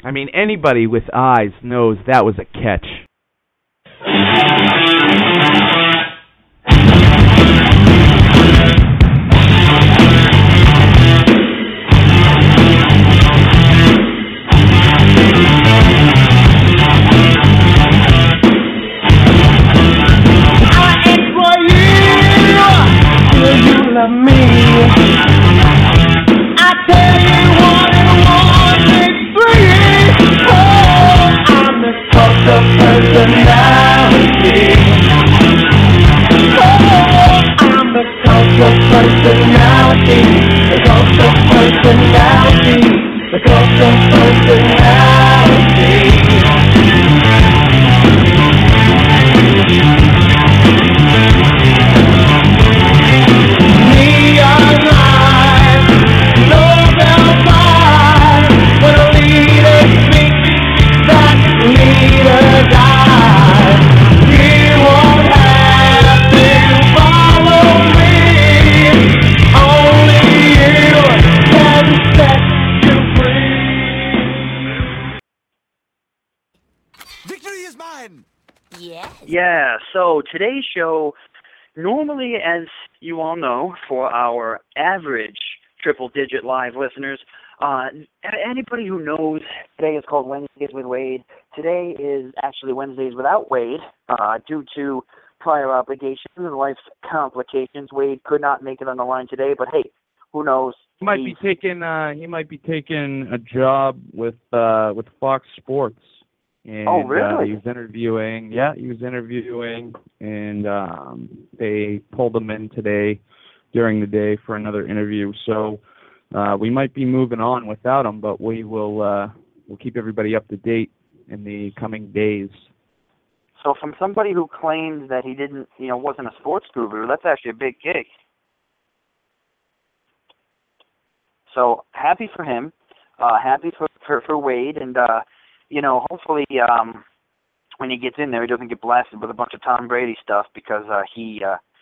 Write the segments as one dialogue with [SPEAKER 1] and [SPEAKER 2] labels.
[SPEAKER 1] I mean, anybody with eyes knows that was a catch.
[SPEAKER 2] Yeah, so today's show, normally, as you all know, for our average triple-digit live listeners, anybody who knows, today is called Wednesdays with Wade. Today is actually Wednesdays without Wade, due to prior obligations and life's complications. Wade could not make it on the line today, but hey, who knows?
[SPEAKER 1] He might be taking a job with Fox Sports. And,
[SPEAKER 2] oh, really?
[SPEAKER 1] He was interviewing, and they pulled him in today during the day for another interview. So we might be moving on without him, but we'll keep everybody up to date in the coming days.
[SPEAKER 2] So from somebody who claims that he wasn't a sports guru, that's actually a big gig. So happy for him, happy for Wade, and hopefully when he gets in there, he doesn't get blasted with a bunch of Tom Brady stuff because he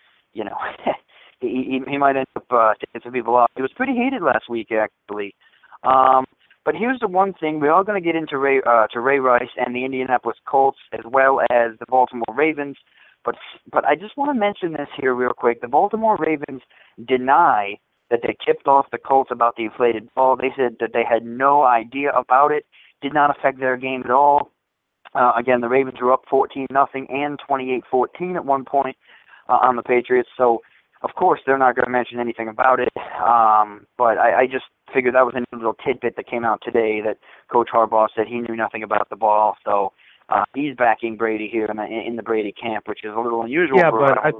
[SPEAKER 2] might end up taking some people off. He was pretty hated last week, actually. But here's the one thing: we're all going to get into Ray Rice and the Indianapolis Colts as well as the Baltimore Ravens. But I just want to mention this here real quick. The Baltimore Ravens deny that they tipped off the Colts about the inflated ball. They said that they had no idea about it. Did not affect their game at all. Again, the Ravens were up 14-0 and 28-14 at one point on the Patriots. So, of course, they're not going to mention anything about it. But I just figured that was a little tidbit that came out today that Coach Harbaugh said he knew nothing about the ball. So he's backing Brady here in the Brady camp, which is a little unusual.
[SPEAKER 1] Yeah, but I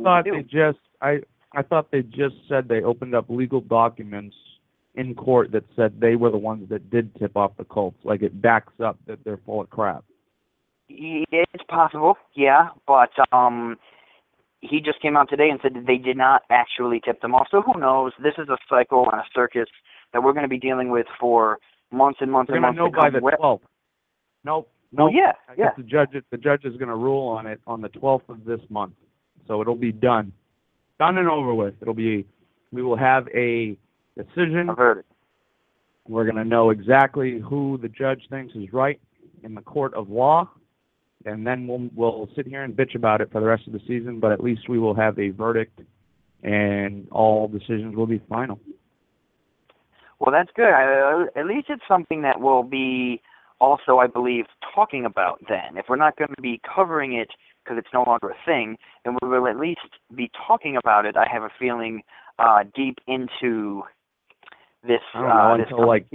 [SPEAKER 1] thought they just said they opened up legal documents in court that said they were the ones that did tip off the Colts. Like, it backs up that they're full of crap.
[SPEAKER 2] It's possible, yeah, but he just came out today and said that they did not actually tip them off. So who knows? This is a cycle and a circus that we're going to be dealing with for months and months and months.
[SPEAKER 1] We're going to know by the 12th. Nope.
[SPEAKER 2] Well, yeah.
[SPEAKER 1] The judge is going to rule on it on the 12th of this month. So it'll be done and over with. We will have a decision.
[SPEAKER 2] A verdict.
[SPEAKER 1] We're going to know exactly who the judge thinks is right in the court of law, and then we'll sit here and bitch about it for the rest of the season, but at least we will have a verdict, and all decisions will be final.
[SPEAKER 2] Well, that's good. At least it's something that we'll be also, I believe, talking about then. If we're not going to be covering it because it's no longer a thing, then we will at least be talking about it, I have a feeling, deep into this.
[SPEAKER 1] Until like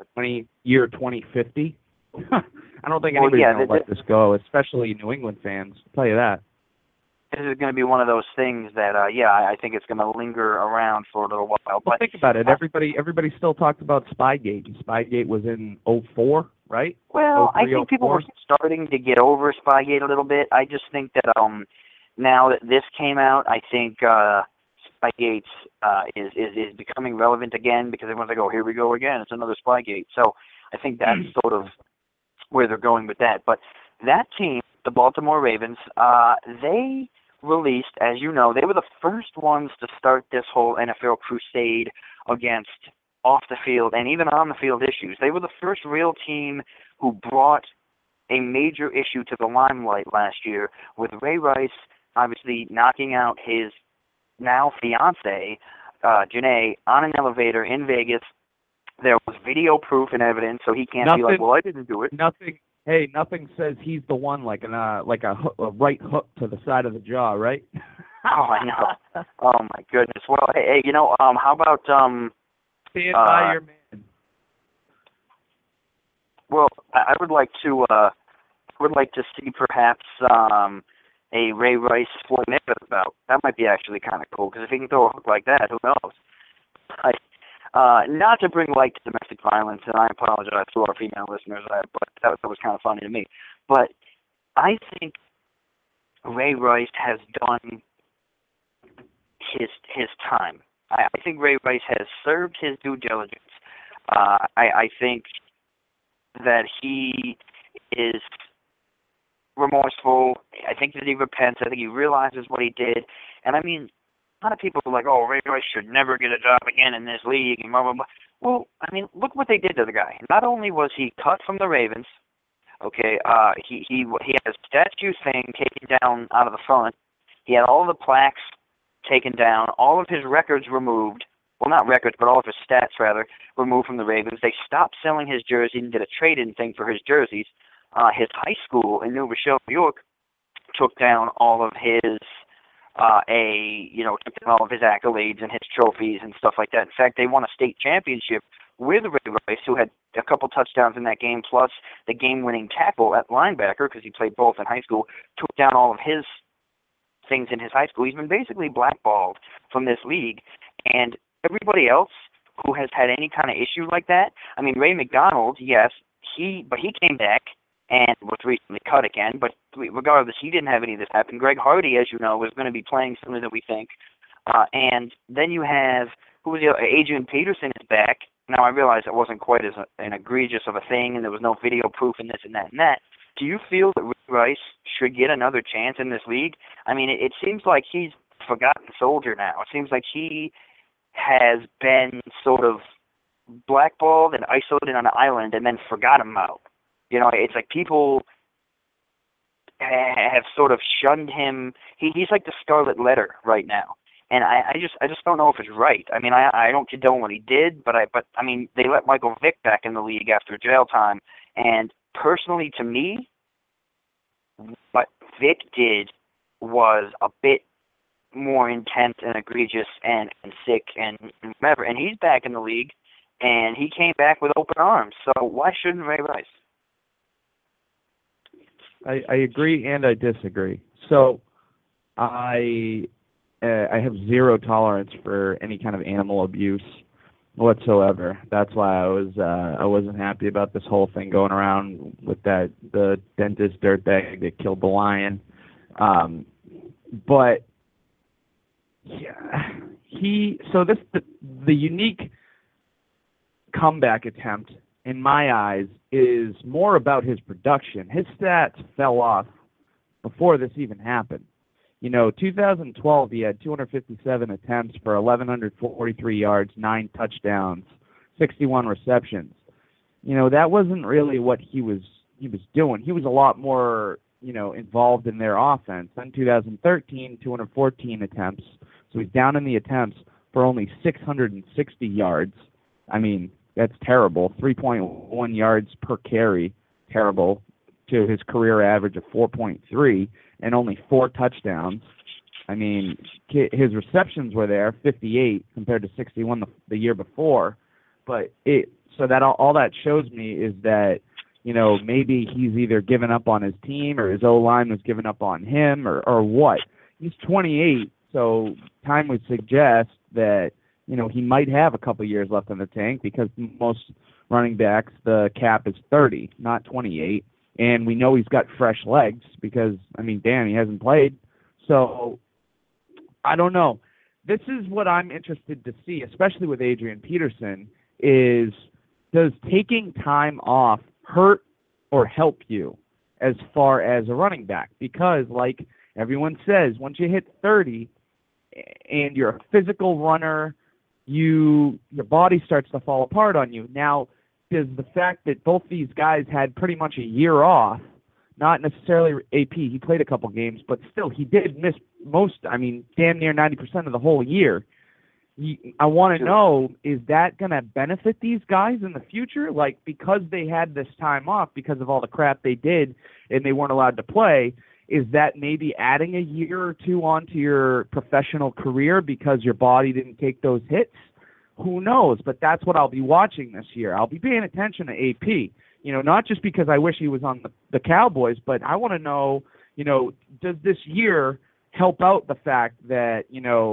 [SPEAKER 1] 2050. I don't think anybody's going to let this go, especially New England fans. I'll tell you that.
[SPEAKER 2] This is going to be one of those things that, I think it's going to linger around for a little while.
[SPEAKER 1] But think about it. Everybody still talks about Spygate. Spygate was in 2004, right?
[SPEAKER 2] Well, I think people were starting to get over Spygate a little bit. I just think that now that this came out, I think Spygate is becoming relevant again because everyone's like, oh, here we go again. It's another Spygate. So I think that's sort of where they're going with that. But that team, the Baltimore Ravens, they released, as you know, they were the first ones to start this whole NFL crusade against off the field and even on the field issues. They were the first real team who brought a major issue to the limelight last year with Ray Rice obviously knocking out his now fiancée, Janae, on an elevator in Vegas. There was video proof and evidence, so he can't be like, well, I didn't do it.
[SPEAKER 1] Nothing says he's the one like a right hook to the side of the jaw, right?
[SPEAKER 2] Oh, I know. Oh, my goodness. Well, hey, how about...
[SPEAKER 1] Stand by your man.
[SPEAKER 2] Well, I would like to see perhaps a Ray Rice Floyd Mayweather bout. That might be actually kind of cool, because if he can throw a hook like that, who knows? Not to bring light to domestic violence, and I apologize to our female listeners, but that was kind of funny to me. But I think Ray Rice has done his time. I think Ray Rice has served his due diligence. I think that he is remorseful. I think that he repents. I think he realizes what he did. And I mean, a lot of people are like, oh, Ray Rice should never get a job again in this league, and blah, blah, blah. Well, I mean, look what they did to the guy. Not only was he cut from the Ravens, okay, he had a statue thing taken down out of the front. He had all the plaques taken down, all of his records removed. Well, not records, but all of his stats, rather, removed from the Ravens. They stopped selling his jersey and did a trade-in thing for his jerseys. His high school in New Rochelle, New York, took down all of his took down all of his accolades and his trophies and stuff like that. In fact, they won a state championship with Ray Rice, who had a couple touchdowns in that game, plus the game-winning tackle at linebacker, because he played both in high school, took down all of his things in his high school. He's been basically blackballed from this league, and everybody else who has had any kind of issue like that, I mean, Ray McDonald, yes, he came back and was recently cut again, but regardless, he didn't have any of this happen. Greg Hardy, as you know, is going to be playing sooner than we think. And then you have, Adrian Peterson is back. Now, I realize it wasn't quite as an egregious of a thing, and there was no video proof and this and that and that. Do you feel that Ray Rice should get another chance in this league? I mean, it seems like he's a forgotten soldier now. It seems like he has been sort of blackballed and isolated on an island and then forgotten about. It's like people have sort of shunned him. He's like the Scarlet Letter right now, and I just don't know if it's right. I mean, I don't condone what he did, but I mean, they let Michael Vick back in the league after jail time, and personally, to me, what Vick did was a bit more intense and egregious and sick and whatever. And he's back in the league, and he came back with open arms. So why shouldn't Ray Rice?
[SPEAKER 1] I agree and I disagree. So I have zero tolerance for any kind of animal abuse whatsoever. That's why I wasn't happy about this whole thing going around with the dentist dirtbag that killed the lion. But yeah, the unique comeback attempt, in my eyes, is more about his production. His stats fell off before this even happened. 2012, he had 257 attempts for 1,143 yards, 9 touchdowns, 61 receptions. That wasn't really what he was doing. He was a lot more, involved in their offense. Then 2013, 214 attempts. So he's down in the attempts for only 660 yards. I mean, that's terrible. 3.1 yards per carry, terrible, to his career average of 4.3, and only 4 touchdowns. I mean, his receptions were there, 58 compared to 61 the year before. But all that shows me is that, maybe he's either given up on his team or his O-line was giving up on him or what. He's 28, so time would suggest that, he might have a couple years left in the tank, because most running backs, the cap is 30, not 28. And we know he's got fresh legs because, I mean, damn, he hasn't played. So, I don't know. This is what I'm interested to see, especially with Adrian Peterson, is does taking time off hurt or help you as far as a running back? Because, like everyone says, once you hit 30 and you're a physical runner, your body starts to fall apart on you. Now, does the fact that both these guys had pretty much a year off, not necessarily AP, he played a couple games, but still he did miss damn near 90% of the whole year. I want to know, is that going to benefit these guys in the future? Like, because they had this time off because of all the crap they did and they weren't allowed to play, is that maybe adding a year or two onto your professional career because your body didn't take those hits? Who knows? But that's what I'll be watching this year. I'll be paying attention to AP, not just because I wish he was on the Cowboys, but I want to know, does this year help out the fact that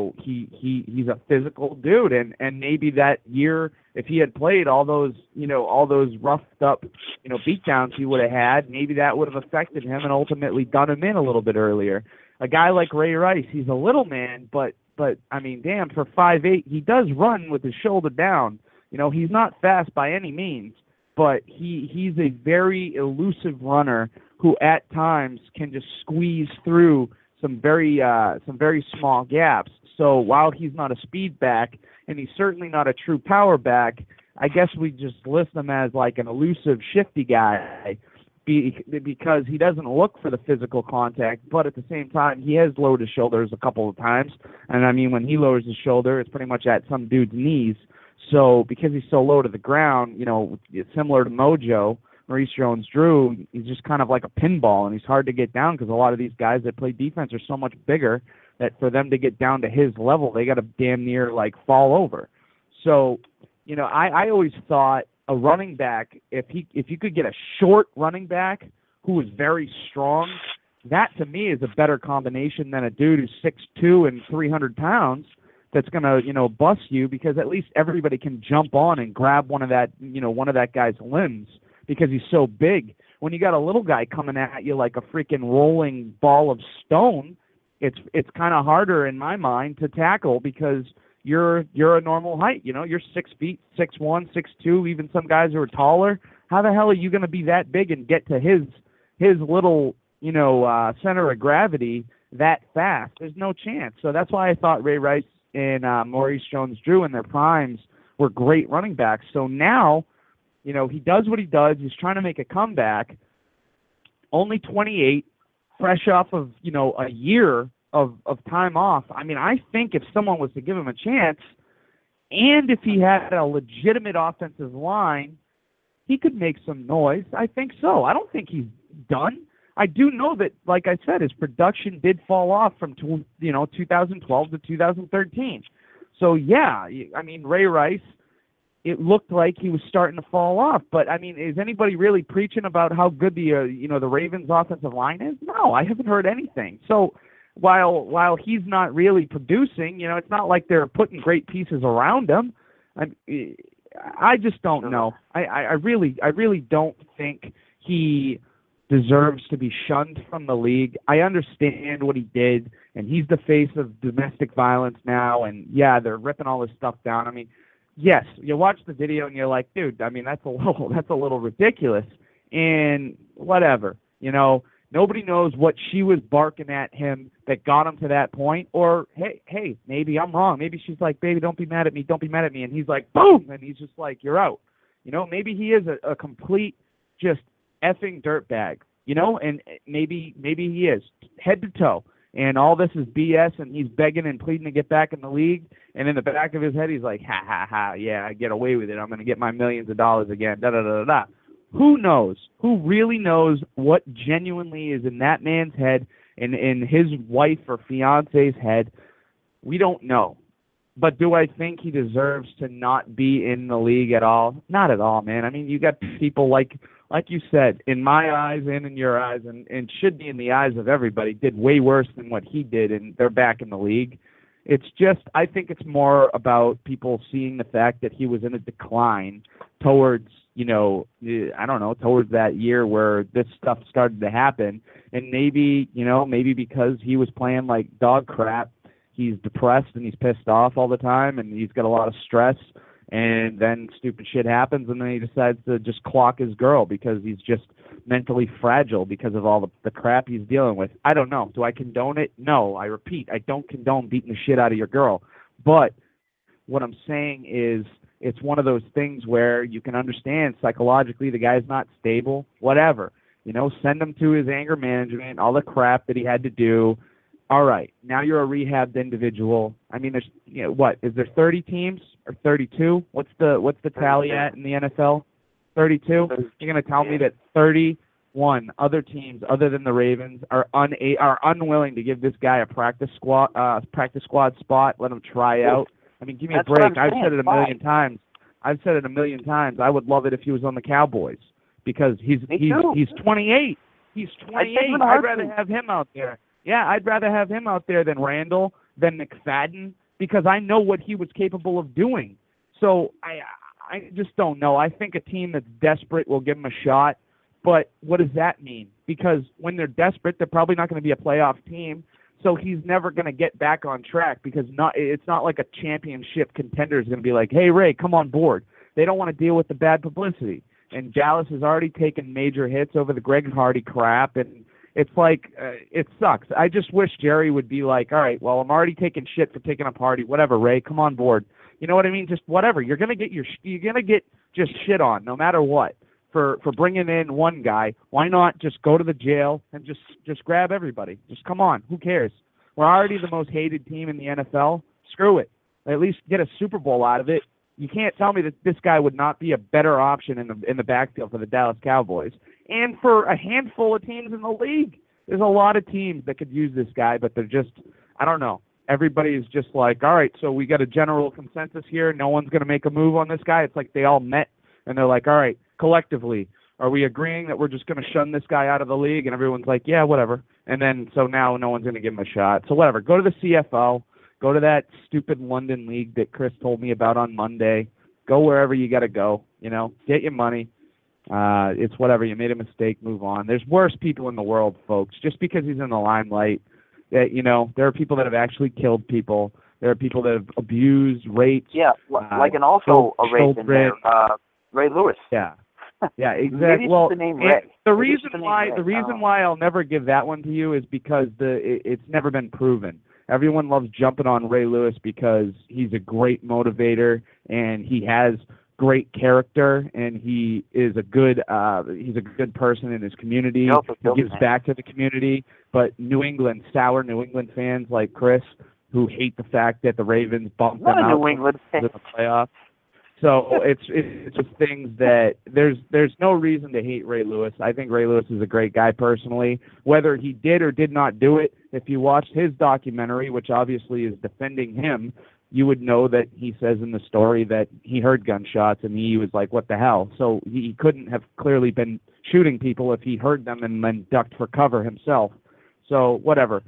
[SPEAKER 1] he's a physical dude, and maybe that year, if he had played all those roughed up beatdowns he would have had, maybe that would have affected him and ultimately done him in a little bit earlier. A guy like Ray Rice, he's a little man, but I mean, damn, for 5'8", he does run with his shoulder down. He's not fast by any means, but he's a very elusive runner who at times can just squeeze through some very small gaps. So while he's not a speed back, and he's certainly not a true power back, I guess we just list him as like an elusive, shifty guy because he doesn't look for the physical contact, but at the same time, he has lowered his shoulders a couple of times. And I mean, when he lowers his shoulder, it's pretty much at some dude's knees. So because he's so low to the ground, similar to Mojo, Maurice Jones-Drew, he's just kind of like a pinball, and he's hard to get down because a lot of these guys that play defense are so much bigger that for them to get down to his level, they got to damn near like fall over. So, I always thought a running back, if you could get a short running back who was very strong, that to me is a better combination than a dude who's 6'2" and 300 pounds that's gonna bust you, because at least everybody can jump on and grab one of that guy's limbs because he's so big. When you got a little guy coming at you like a freaking rolling ball of stone, it's kind of harder in my mind to tackle because you're a normal height. You're 6 feet, 6'1", 6'2", even some guys who are taller. How the hell are you going to be that big and get to his little center of gravity that fast? There's no chance. So that's why I thought Ray Rice and Maurice Jones-Drew in their primes were great running backs. So now, he does what he does. He's trying to make a comeback. Only 28, fresh off of, a year of time off. I mean, I think if someone was to give him a chance, and if he had a legitimate offensive line, he could make some noise. I think so. I don't think he's done. I do know that, like I said, his production did fall off from 2012 to 2013. So, yeah, I mean, Ray Rice, it looked like he was starting to fall off. But, I mean, is anybody really preaching about how good the Ravens' offensive line is? No, I haven't heard anything. So while he's not really producing, it's not like they're putting great pieces around him. I just don't know. I really don't think he deserves to be shunned from the league. I understand what he did, and he's the face of domestic violence now, and yeah, they're ripping all this stuff down. I mean, yes, you watch the video and you're like, dude, I mean, that's a little ridiculous, and whatever, nobody knows what she was barking at him that got him to that point, or hey, maybe I'm wrong. Maybe she's like, baby, don't be mad at me, and he's like, boom, and he's just like, you're out. Maybe he is a complete just effing dirtbag, and maybe he is head to toe, and all this is BS, and he's begging and pleading to get back in the league, and in the back of his head, he's like, ha, ha, ha, yeah, I get away with it. I'm going to get my millions of dollars again, da-da-da-da-da. Who knows? Who really knows what genuinely is in that man's head and in his wife or fiance's head? We don't know. But do I think he deserves to not be in the league at all? Not at all, man. I mean, you got people like you said, in my eyes and in your eyes, and should be in the eyes of everybody, did way worse than what he did, and they're back in the league. It's just, I think it's more about people seeing the fact that he was in a decline towards, towards that year where this stuff started to happen. And maybe because he was playing like dog crap, he's depressed and he's pissed off all the time, and he's got a lot of stress. And then stupid shit happens, and then he decides to just clock his girl because he's just mentally fragile because of all the crap he's dealing with. I don't know. Do I condone it? No. I repeat, I don't condone beating the shit out of your girl. But what I'm saying is it's one of those things where you can understand psychologically the guy's not stable, whatever. Send him to his anger management, all the crap that he had to do. All right, now you're a rehabbed individual. I mean, there's what is there 30 teams or 32? What's the tally at in the NFL? 32. You're going to tell me that 31 other teams other than the Ravens are unwilling to give this guy a practice squad spot, let him try out. I mean, give me a break. I've said it a million times. I would love it if he was on the Cowboys because he's 28. He's 28. I'd rather have him out there. Yeah, I'd rather have him out there than Randall, than McFadden, because I know what he was capable of doing. So I just don't know. I think a team that's desperate will give him a shot, but what does that mean? Because when they're desperate, they're probably not going to be a playoff team, so he's never going to get back on track because it's not like a championship contender is going to be like, hey, Ray, come on board. They don't want to deal with the bad publicity. And Dallas has already taken major hits over the Greg Hardy crap, and it's like it sucks. I just wish Jerry would be like, all right, well, I'm already taking shit for taking a party. Whatever, Ray, come on board. You know what I mean? Just whatever. You're gonna get just shit on no matter what for bringing in one guy. Why not just go to the jail and just grab everybody? Just come on. Who cares? We're already the most hated team in the NFL. Screw it. At least get a Super Bowl out of it. You can't tell me that this guy would not be a better option in the backfield for the Dallas Cowboys and for a handful of teams in the league. There's a lot of teams that could use this guy, but they're just, I don't know. Everybody is just like, all right, so we got a general consensus here. No one's going to make a move on this guy. It's like they all met, and they're like, all right, collectively, are we agreeing that we're just going to shun this guy out of the league? And everyone's like, yeah, whatever. And then so now no one's going to give him a shot. So whatever. Go to the CFL. Go to that stupid London league that Chris told me about on Monday. Go wherever you got to go. Get your money. It's whatever. You made a mistake. Move on. There's worse people in the world, folks. Just because he's in the limelight, there are people that have actually killed people. There are people that have abused, raped.
[SPEAKER 2] Yeah, like and also a rape in there. Ray Lewis.
[SPEAKER 1] Yeah. Yeah, exactly. Well,
[SPEAKER 2] the name Ray.
[SPEAKER 1] The reason why I'll never give that one to you is because it's never been proven. Everyone loves jumping on Ray Lewis because he's a great motivator and he has great character and he is a good person in his community. He gives back to the community. But sour New England fans like Chris, who hate the fact that the Ravens bumped them out to the playoffs. So it's just things that there's no reason to hate Ray Lewis. I think Ray Lewis is a great guy personally. Whether he did or did not do it, if you watched his documentary, which obviously is defending him, you would know that he says in the story that he heard gunshots and he was like, what the hell? So he couldn't have clearly been shooting people if he heard them and then ducked for cover himself. So whatever.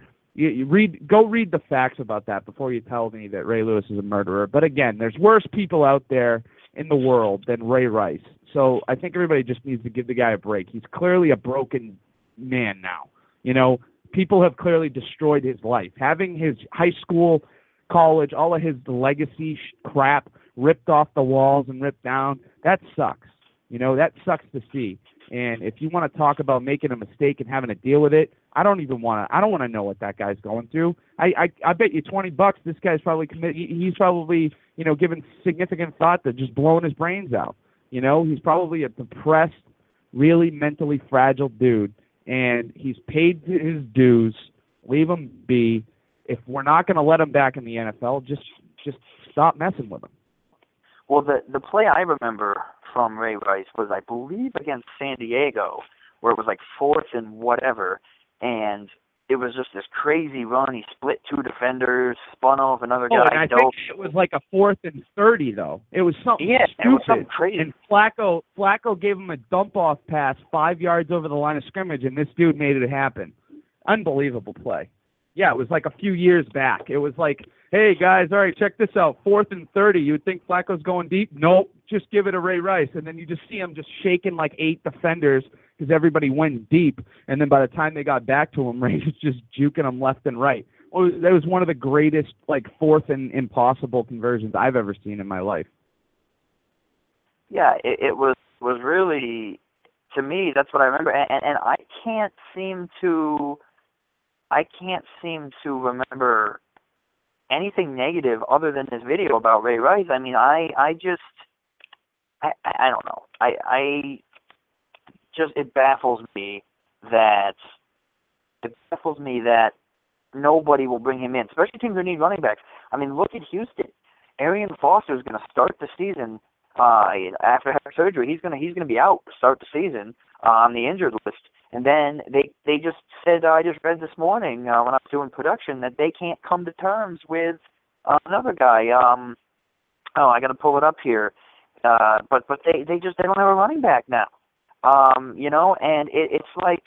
[SPEAKER 1] Go read the facts about that before you tell me that Ray Lewis is a murderer. But again, there's worse people out there in the world than Ray Rice. So I think everybody just needs to give the guy a break. He's clearly a broken man now. People have clearly destroyed his life. Having his high school, college, all of his legacy crap ripped off the walls and ripped down, that sucks. That sucks to see. And if you want to talk about making a mistake and having to deal with it, I don't want to know what that guy's going through. I bet you $20 this guy's probably he's probably, given significant thought to just blowing his brains out. He's probably a depressed, really mentally fragile dude, and he's paid his dues. Leave him be. If we're not going to let him back in the NFL, just stop messing with him.
[SPEAKER 2] Well, the play I remember from Ray Rice was, I believe, against San Diego, where it was like 4th and whatever, and it was just this crazy run. He split 2 defenders, spun off another guy.
[SPEAKER 1] And I think it was like a 4th and 30, though. It was something stupid.
[SPEAKER 2] It was something crazy.
[SPEAKER 1] And Flacco gave him a dump-off pass 5 yards over the line of scrimmage, and this dude made it happen. Unbelievable play. Yeah, it was like a few years back. It was like, hey, guys, all right, check this out. 4th and 30. You would think Flacco's going deep? Nope, just give it to Ray Rice. And then you just see him just shaking like 8 defenders because everybody went deep. And then by the time they got back to him, Ray was just juking them left and right. Well, that was one of the greatest, 4th and impossible conversions I've ever seen in my life.
[SPEAKER 2] Yeah, it was really, to me, that's what I remember. And I can't seem to remember anything negative other than this video about Ray Rice. I mean, I don't know. I just, it baffles me that nobody will bring him in, especially teams that need running backs. I mean, look at Houston. Arian Foster is going to start the season after having surgery. He's going to be out to start the season on the injured list. And then they just said, I just read this morning when I was doing production, that they can't come to terms with another guy. I got to pull it up here. But they don't have a running back now. And it's like,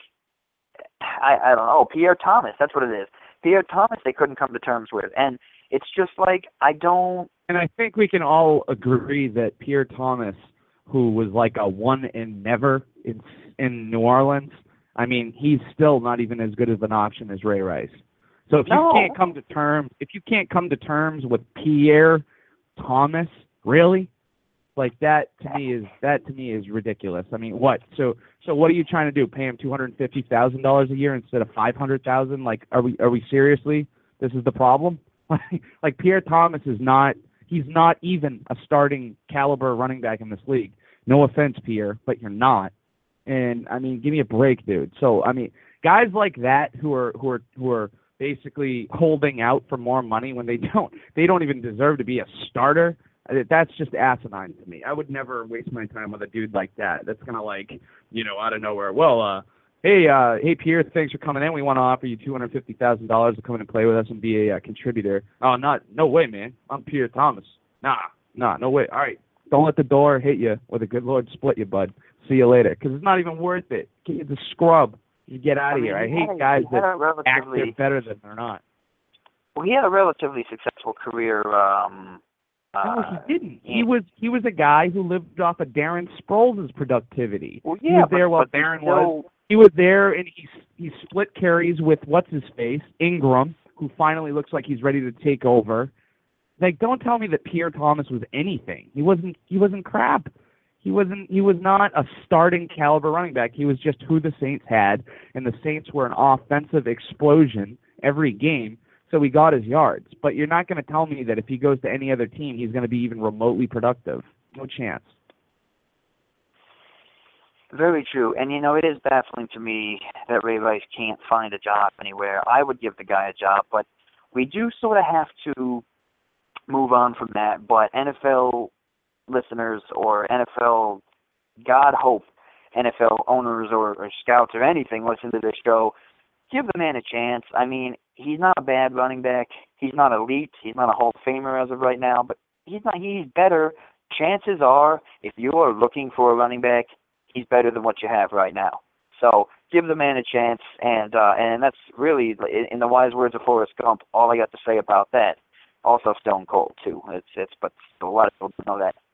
[SPEAKER 2] I don't know, Pierre Thomas, that's what it is. Pierre Thomas they couldn't come to terms with. And it's just like, I don't...
[SPEAKER 1] And I think we can all agree that Pierre Thomas, who was like a one and never in New Orleans, I mean, he's still not even as good of an option as Ray Rice. So if you can't come to terms with Pierre Thomas, really? Like that to me is ridiculous. I mean, what? So what are you trying to do? Pay him $250,000 a year instead of $500,000? Like, are we seriously? This is the problem? Like Pierre Thomas is not. He's not even a starting caliber running back in this league. No offense, Pierre, but you're not. And I mean, give me a break, dude. So I mean, guys like that who are basically holding out for more money when they don't even deserve to be a starter. That's just asinine to me. I would never waste my time with a dude like that. That's gonna out of nowhere. Well, hey Pierre, thanks for coming in. We want to offer you $250,000 to come in and play with us and be a contributor. Oh, no way, man. I'm Pierre Thomas. Nah, no way. All right, don't let the door hit you or the good Lord split you, bud. See you later. Because it's not even worth it. Get the scrub. You get out of here. I hate guys that act they're better than they're not.
[SPEAKER 2] Well, he had a relatively successful career.
[SPEAKER 1] No, he didn't. He was a guy who lived off of Darren Sproles' productivity.
[SPEAKER 2] Well, yeah,
[SPEAKER 1] he was there while Darren was. He was there, and he split carries with what's-his-face, Ingram, who finally looks like he's ready to take over. Like, don't tell me that Pierre Thomas was anything. He wasn't crap. He was not a starting caliber running back. He was just who the Saints had, and the Saints were an offensive explosion every game, so he got his yards. But you're not going to tell me that if he goes to any other team, he's going to be even remotely productive. No chance.
[SPEAKER 2] Very true. And, it is baffling to me that Ray Rice can't find a job anywhere. I would give the guy a job, but we do sort of have to move on from that. But NFL listeners or NFL, God hope, NFL owners or scouts or anything listen to this show, give the man a chance. I mean, he's not a bad running back. He's not elite. He's not a Hall of Famer as of right now, but he's better. Chances are, if you are looking for a running back, he's better than what you have right now. So give the man a chance, and that's really, in the wise words of Forrest Gump, all I got to say about that. Also Stone Cold too. But a lot of people don't know that.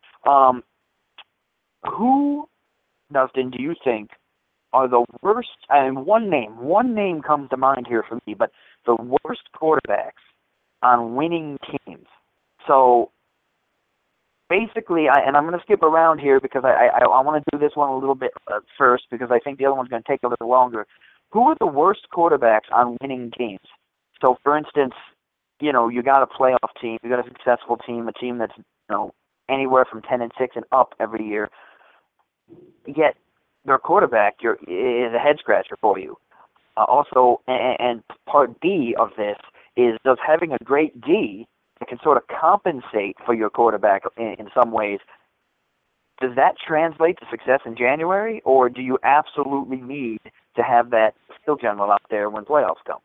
[SPEAKER 2] Who, Dustin, do you think are the worst? And one name comes to mind here for me, but the worst quarterbacks on winning teams. So basically, I'm going to skip around here because I want to do this one a little bit first because I think the other one's going to take a little longer. Who are the worst quarterbacks on winning teams? So, for instance, you got a playoff team, you got a successful team, a team that's anywhere from 10-6 and up every year. Yet their quarterback is a head scratcher for you. Also, and part B of this is does having a great D that can sort of compensate for your quarterback in some ways, does that translate to success in January, or do you absolutely need to have that skill general out there when playoffs come?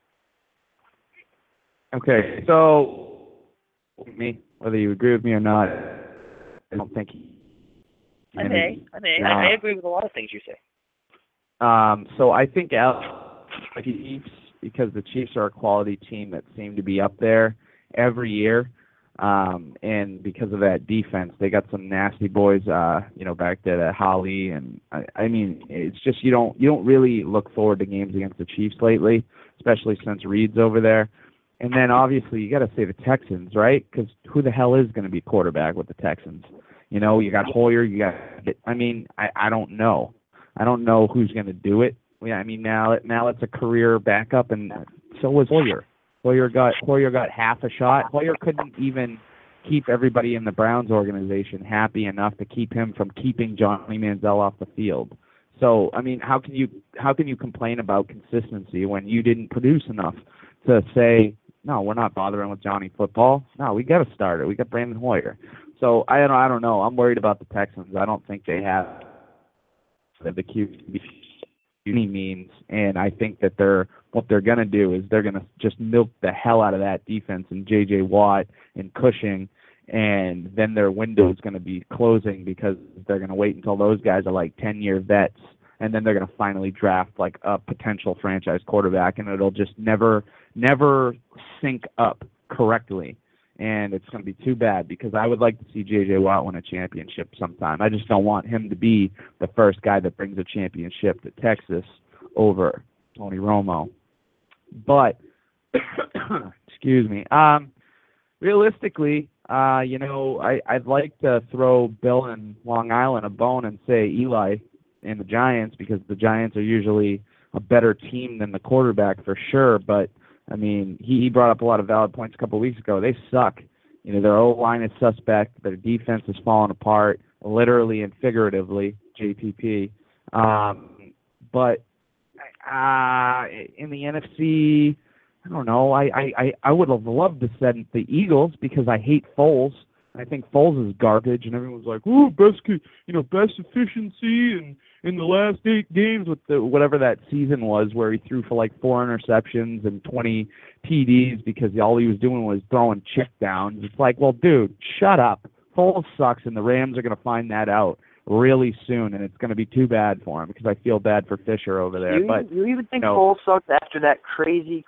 [SPEAKER 1] Okay, so whether you agree with me or not, I don't think.
[SPEAKER 2] I agree with a lot of things you say.
[SPEAKER 1] So I think the Chiefs, because the Chiefs are a quality team that seem to be up there every year, and because of that defense, they got some nasty boys, back there at Holly, and I mean, it's just you don't really look forward to games against the Chiefs lately, especially since Reed's over there. And then obviously you got to say the Texans, right? Because who the hell is going to be quarterback with the Texans? You got Hoyer, I don't know. I don't know who's going to do it. Yeah, I mean, now it's a career backup, and so was Hoyer. Hoyer got half a shot. Hoyer couldn't even keep everybody in the Browns organization happy enough to keep him from keeping Johnny Manziel off the field. So, I mean, how can you complain about consistency when you didn't produce enough to say, no, we're not bothering with Johnny football? No, we got a starter. We got Brandon Hoyer. So I don't know. I'm worried about the Texans. I don't think they have the QB any means, and I think that what they're going to do is they're going to just milk the hell out of that defense and J.J. Watt and Cushing, and then their window is going to be closing because they're going to wait until those guys are like 10-year vets, and then they're going to finally draft like a potential franchise quarterback, and it'll just never sync up correctly. And it's going to be too bad because I would like to see J.J. Watt win a championship sometime. I just don't want him to be the first guy that brings a championship to Texas over Tony Romo. But, excuse me, realistically, I'd like to throw Bill and Long Island a bone and say Eli and the Giants, because the Giants are usually a better team than the quarterback for sure. But I mean, he brought up a lot of valid points a couple of weeks ago. They suck. Their O-line is suspect. Their defense is falling apart, literally and figuratively, JPP. But in the NFC, I don't know. I would have loved to send the Eagles because I hate Foles. I think Foles is garbage, and everyone's like, "Ooh, best efficiency in the last 8 games with whatever that season was, where he threw for like 4 interceptions and 20 TDs because all he was doing was throwing check downs." It's like, well, dude, shut up. Foles sucks, and the Rams are going to find that out really soon, and it's going to be too bad for him because I feel bad for Fisher over there.
[SPEAKER 2] You even think Foles sucked after that crazy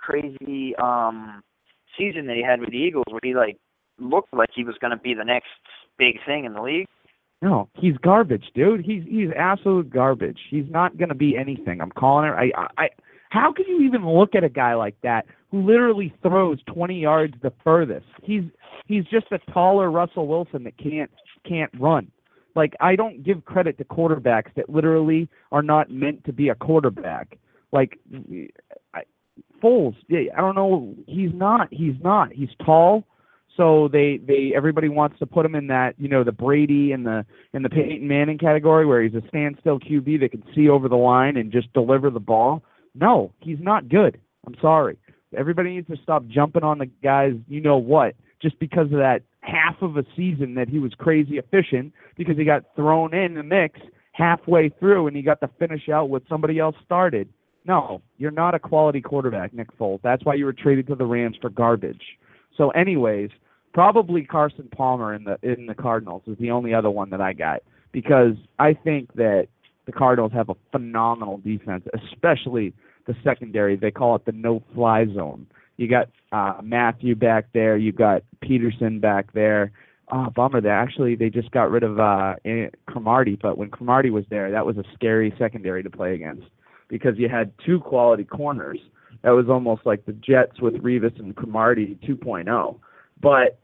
[SPEAKER 2] season that he had with the Eagles, where he looked like he was going to be the next big thing in the league?
[SPEAKER 1] No, he's garbage, dude. He's absolute garbage. He's not going to be anything. I'm calling it. How can you even look at a guy like that who literally throws 20 yards the furthest? He's just a taller Russell Wilson that can't run. Like, I don't give credit to quarterbacks that literally are not meant to be a quarterback. Like, Foles, I don't know. He's not. He's tall. So everybody wants to put him in that, the Brady and the Peyton Manning category, where he's a standstill QB that can see over the line and just deliver the ball. No, he's not good. I'm sorry. Everybody needs to stop jumping on the guys, just because of that half of a season that he was crazy efficient, because he got thrown in the mix halfway through and he got to finish out what somebody else started. No, you're not a quality quarterback, Nick Foles. That's why you were traded to the Rams for garbage. So anyways, probably Carson Palmer in the Cardinals is the only other one that I got, because I think that the Cardinals have a phenomenal defense, especially the secondary. They call it the no-fly zone. You got Matthew back there. You got Peterson back there. Bummer that they just got rid of Cromartie, but when Cromartie was there, that was a scary secondary to play against because you had 2 quality corners. That was almost like the Jets with Revis and Cromartie 2.0. But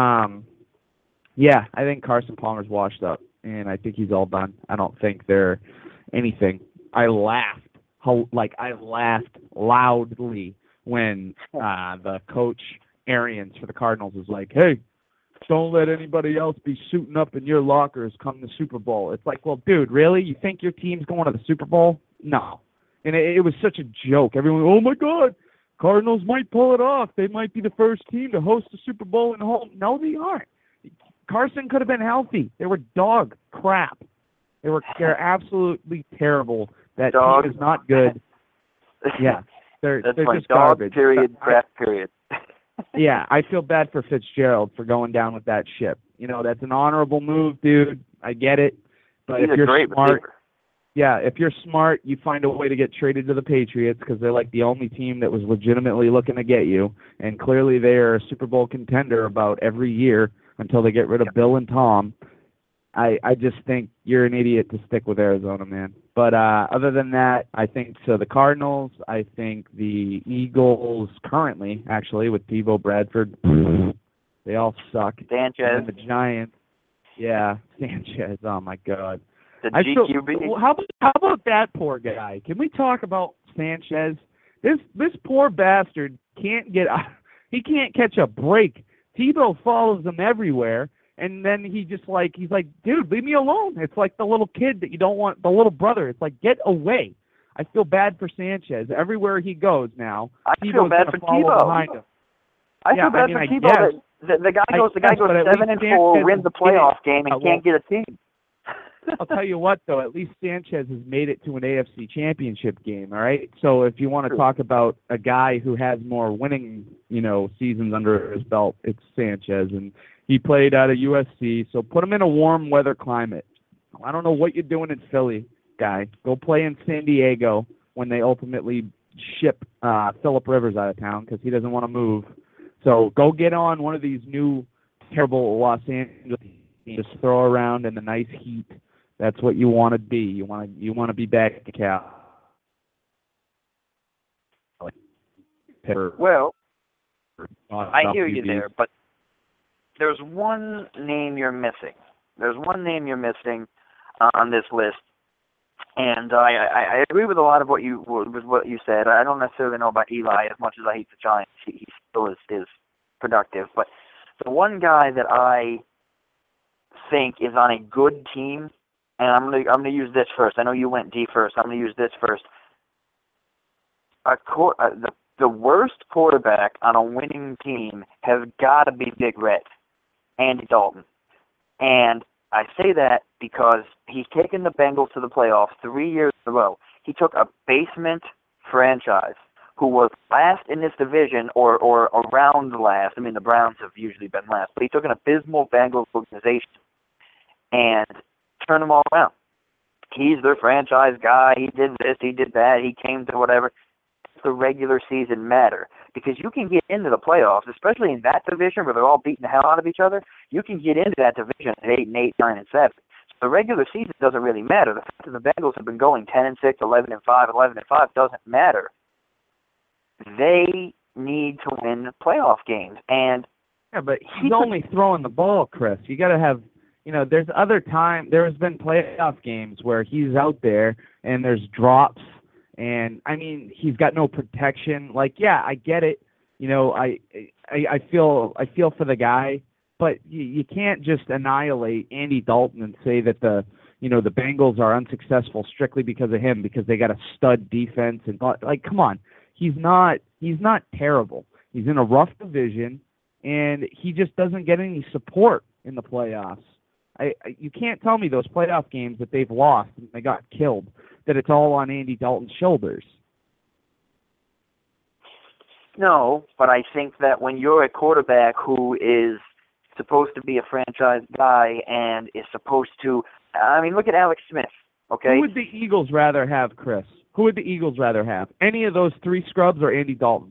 [SPEAKER 1] I think Carson Palmer's washed up, and I think he's all done. I don't think they're anything. I laughed loudly when the coach Arians for the Cardinals was like, "Hey, don't let anybody else be suiting up in your lockers come the Super Bowl." It's like, well, dude, really? You think your team's going to the Super Bowl? No. And it was such a joke. Everyone, oh my God, Cardinals might pull it off. They might be the first team to host the Super Bowl in home. No, they aren't. Carson could have been healthy. They were dog crap. They're absolutely terrible. That team is not good. Yeah, they're
[SPEAKER 2] just
[SPEAKER 1] dog,
[SPEAKER 2] garbage. Period. Crap. Period.
[SPEAKER 1] Yeah, I feel bad for Fitzgerald for going down with that ship. That's an honorable move, dude. I get it, but
[SPEAKER 2] He's
[SPEAKER 1] if you're
[SPEAKER 2] great
[SPEAKER 1] smart,
[SPEAKER 2] receiver.
[SPEAKER 1] Yeah, if you're smart, you find a way to get traded to the Patriots because they're like the only team that was legitimately looking to get you, and clearly they are a Super Bowl contender about every year until they get rid of Bill and Tom. I just think you're an idiot to stick with Arizona, man. But other than that, I think so. The Cardinals, I think the Eagles currently, actually, with Devo Bradford, they all suck.
[SPEAKER 2] Sanchez.
[SPEAKER 1] And the Giants, yeah, Sanchez. Oh my God.
[SPEAKER 2] The GQB.
[SPEAKER 1] How about that poor guy? Can we talk about Sanchez? This poor bastard can't get He can't catch a break. Tebow follows him everywhere, and then he's like, dude, leave me alone. It's like the little kid that you don't want, the little brother. It's like, get away. I feel bad for Sanchez. Everywhere he goes now,
[SPEAKER 2] I
[SPEAKER 1] Tebow's
[SPEAKER 2] feel bad for
[SPEAKER 1] follow
[SPEAKER 2] Tebow.
[SPEAKER 1] behind him.
[SPEAKER 2] I feel bad for Tebow. The guy goes 7-4, wins the playoff game, and can't get a team.
[SPEAKER 1] I'll tell you what, though, at least Sanchez has made it to an AFC championship game, all right? So if you want to talk about a guy who has more winning, seasons under his belt, it's Sanchez. And he played out of USC, so put him in a warm weather climate. I don't know what you're doing in Philly, guy. Go play in San Diego when they ultimately ship Phillip Rivers out of town because he doesn't want to move. So go get on one of these new terrible Los Angeles teams. Just throw around in the nice heat. That's what you want to be. You want to be back to Cal.
[SPEAKER 2] Well, I hear you there, but there's one name you're missing. There's one name you're missing on this list, and I agree with a lot of what you said. I don't necessarily know about Eli as much as I hate the Giants. He still is productive, but the one guy that I think is on a good team. And I'm gonna use this first. I know you went D first. I'm gonna use this first. The worst quarterback on a winning team has got to be Big Red, Andy Dalton. And I say that because he's taken the Bengals to the playoffs 3 years in a row. He took a basement franchise who was last in this division or around last. I mean, the Browns have usually been last, but he took an abysmal Bengals organization and turn them all around. He's their franchise guy. He did this, he did that, he came to whatever. The regular season matter because you can get into the playoffs, especially in that division where they're all beating the hell out of each other. You can get into that division at 8-8, 9-7. So the regular season doesn't really matter. The fact that the Bengals have been going 10-6, 11-5, 11-5 doesn't matter. They need to win playoff games, and
[SPEAKER 1] but he's only throwing the ball, Chris. You got to have. There's other time. There has been playoff games where he's out there and there's drops, and I mean he's got no protection. Like, yeah, I get it. I feel for the guy, but you can't just annihilate Andy Dalton and say that the Bengals are unsuccessful strictly because of him because they got a stud defense and like, come on, he's not terrible. He's in a rough division, and he just doesn't get any support in the playoffs. You can't tell me those playoff games that they've lost and they got killed, that it's all on Andy Dalton's shoulders.
[SPEAKER 2] No, but I think that when you're a quarterback who is supposed to be a franchise guy and is supposed to, look at Alex Smith, okay?
[SPEAKER 1] Who would the Eagles rather have, Chris? Who would the Eagles rather have? Any of those three scrubs or Andy Dalton?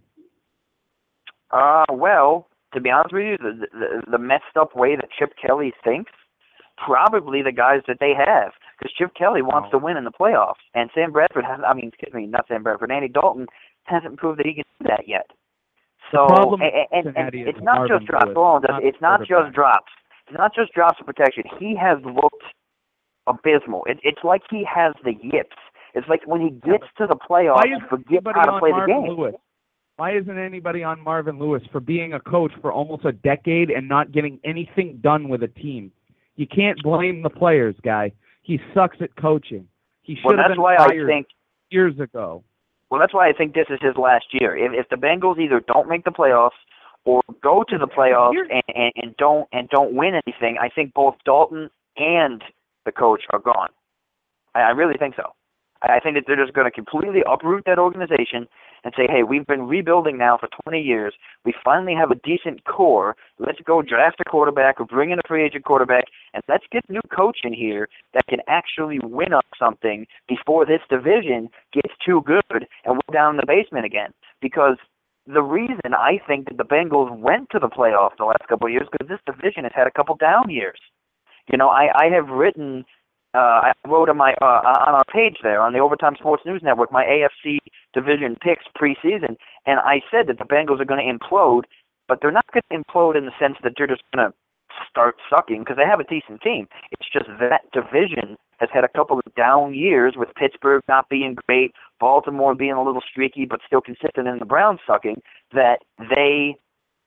[SPEAKER 2] Well, to be honest with you, the messed up way that Chip Kelly thinks, probably the guys that they have, because Chip Kelly wants to win in the playoffs, and Sam Bradford Andy Dalton hasn't proved that he can do that yet. So, and it's not just drops. It's not just drops. It's not just drops of protection. He has looked abysmal. It's like he has the yips. It's like when he gets to the playoffs, he forgets how to play the game.
[SPEAKER 1] Lewis? Why isn't anybody on Marvin Lewis for being a coach for almost a decade and not getting anything done with a team? You can't blame the players, guy. He sucks at coaching. He should have been fired years ago.
[SPEAKER 2] Well, that's why I think this is his last year. If the Bengals either don't make the playoffs or go to the playoffs and don't win anything, I think both Dalton and the coach are gone. I really think so. I think that they're just going to completely uproot that organization and say, hey, we've been rebuilding now for 20 years. We finally have a decent core. Let's go draft a quarterback or bring in a free agent quarterback, and let's get a new coach in here that can actually win us something before this division gets too good and we're down in the basement again. Because the reason I think that the Bengals went to the playoffs the last couple of years because this division has had a couple down years. I have written... I wrote on our page there on the Overtime Sports News Network my AFC division picks preseason, and I said that the Bengals are going to implode, but they're not going to implode in the sense that they're just going to start sucking because they have a decent team. It's just that division has had a couple of down years with Pittsburgh not being great, Baltimore being a little streaky but still consistent, and the Browns sucking, that they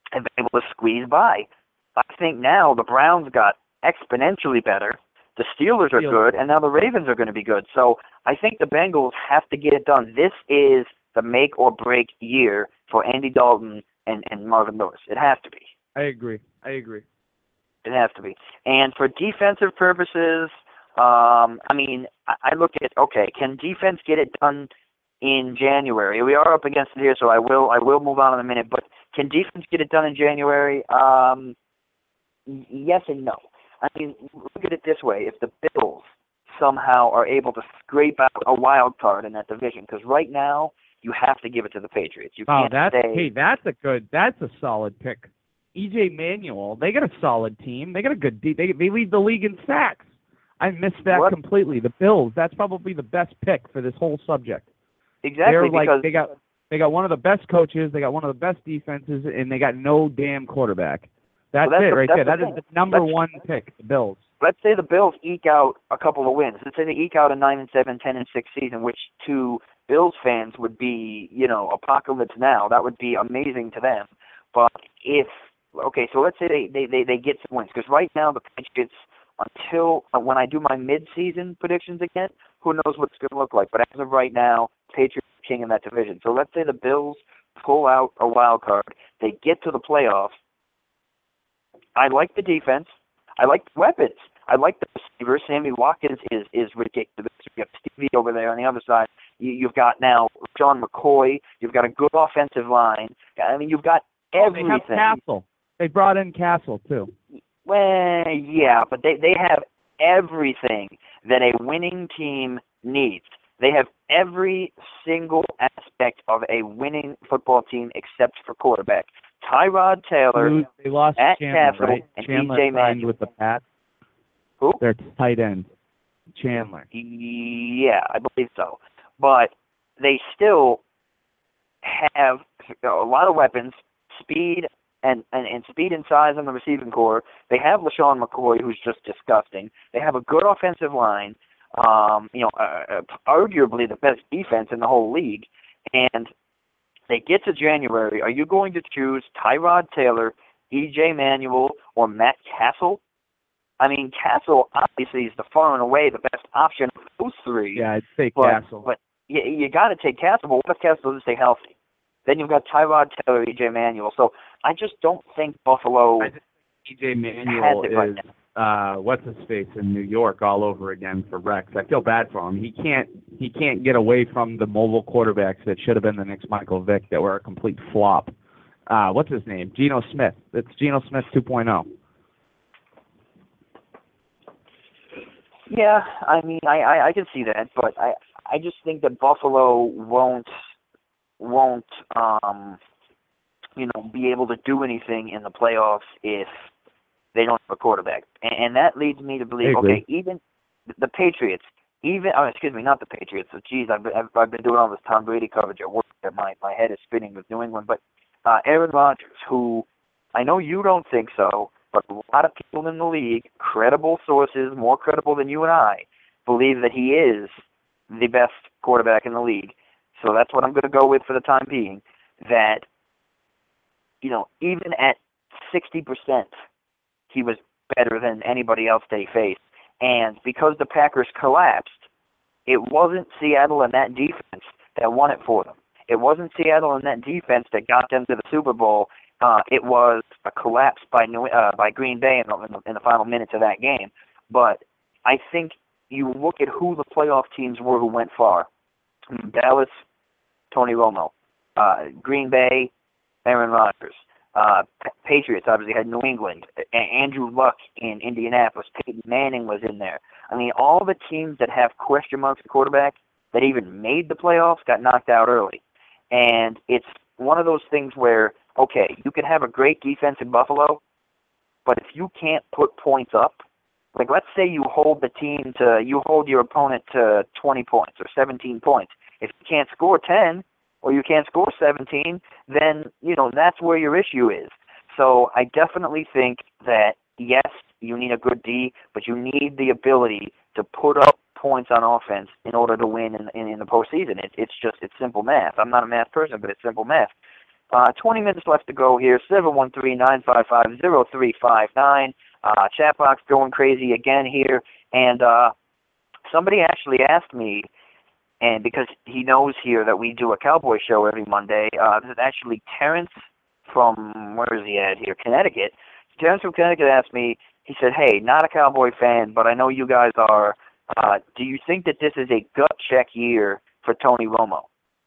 [SPEAKER 2] have been able to squeeze by. I think now the Browns got exponentially better. The Steelers are good, and now the Ravens are going to be good. So I think the Bengals have to get it done. This is the make or break year for Andy Dalton and Marvin Lewis. It has to be.
[SPEAKER 1] I agree.
[SPEAKER 2] It has to be. And for defensive purposes, I mean, I look at, okay, can defense get it done in January? We are up against it here, so I will move on in a minute. But can defense get it done in January? Yes and no. I mean, look at it this way. If the Bills somehow are able to scrape out a wild card in that division, because right now you have to give it to the Patriots. You can't say,
[SPEAKER 1] that's a solid pick. E.J. Manuel, they got a solid team. They got a good they lead the league in sacks. I missed that completely. The Bills, that's probably the best pick for this whole subject.
[SPEAKER 2] Exactly, because
[SPEAKER 1] they got one of the best coaches, they got one of the best defenses, and they got no damn quarterback. That's it right there. That is the number one pick, the Bills.
[SPEAKER 2] Let's say the Bills eke out a couple of wins. Let's say they eke out a 9-7, 10-6 season, which to Bills fans would be, apocalypse now. That would be amazing to them. But so let's say they get some wins. Because right now the Patriots, until when I do my mid-season predictions again, who knows what it's going to look like. But as of right now, Patriots are king in that division. So let's say the Bills pull out a wild card. They get to the playoffs. I like the defense. I like the weapons. I like the receivers. Sammy Watkins is ridiculous. You have Stevie over there on the other side. You've got now John McCoy. You've got a good offensive line. I mean, you've got everything.
[SPEAKER 1] They have Castle. They brought in Castle, too.
[SPEAKER 2] Well, yeah, but they have everything that a winning team needs. They have every single aspect of a winning football team except for quarterback. Tyrod Taylor,
[SPEAKER 1] they lost
[SPEAKER 2] Matt
[SPEAKER 1] Chandler,
[SPEAKER 2] Castle,
[SPEAKER 1] right?
[SPEAKER 2] and
[SPEAKER 1] Chandler
[SPEAKER 2] DJ
[SPEAKER 1] signed
[SPEAKER 2] Manuel.
[SPEAKER 1] with the Pats.
[SPEAKER 2] Who?
[SPEAKER 1] Their tight end, Chandler.
[SPEAKER 2] Yeah, I believe so. But they still have a lot of weapons, speed and speed and size on the receiving core. They have LaShawn McCoy, who's just disgusting. They have a good offensive line, arguably the best defense in the whole league. And they get to January. Are you going to choose Tyrod Taylor, E.J. Manuel, or Matt Castle? I mean, Castle obviously is the far and away the best option of those three.
[SPEAKER 1] Yeah, I'd say Castle.
[SPEAKER 2] But you got to take Castle. But what if Castle doesn't stay healthy? Then you've got Tyrod Taylor, E.J. Manuel. So I just don't think Buffalo
[SPEAKER 1] E.J. Manuel
[SPEAKER 2] has it right
[SPEAKER 1] is
[SPEAKER 2] now.
[SPEAKER 1] what's his face in New York all over again for Rex. I feel bad for him. He can't get away from the mobile quarterbacks that should have been the next Michael Vick that were a complete flop. What's his name? Geno Smith. It's Geno Smith 2.0.
[SPEAKER 2] Yeah, I mean, I can see that, but I just think that Buffalo won't be able to do anything in the playoffs if they don't have a quarterback, and that leads me to believe, okay, even the Patriots, not the Patriots. So, geez, I've been doing all this Tom Brady coverage at work that my head is spinning with New England, but Aaron Rodgers, who I know you don't think so, but a lot of people in the league, credible sources, more credible than you and I, believe that he is the best quarterback in the league. So that's what I'm going to go with for the time being, that, even at 60%, he was better than anybody else they faced. And because the Packers collapsed, it wasn't Seattle and that defense that won it for them. It wasn't Seattle and that defense that got them to the Super Bowl. It was a collapse by Green Bay in the final minutes of that game. But I think you look at who the playoff teams were who went far. Dallas, Tony Romo. Green Bay, Aaron Rodgers. Patriots obviously had New England. Andrew Luck in Indianapolis. Peyton Manning was in there. I mean, all the teams that have question marks at quarterback that even made the playoffs got knocked out early. And it's one of those things where, okay, you can have a great defense in Buffalo, but if you can't put points up, like let's say you hold your opponent to 20 points or 17 points. If you can't score 10 or you can't score 17, then, that's where your issue is. So I definitely think that, yes, you need a good D, but you need the ability to put up points on offense in order to win in the postseason. It's simple math. I'm not a math person, but it's simple math. 20 minutes left to go here. 713-955-0359. Chat box going crazy again here. And somebody actually asked me, and because he knows here that we do a Cowboy show every Monday, this is actually Terrence from, where is he at here, Connecticut. Terrence from Connecticut asked me, he said, hey, not a Cowboy fan, but I know you guys are. Do you think that this is a gut check year for Tony Romo?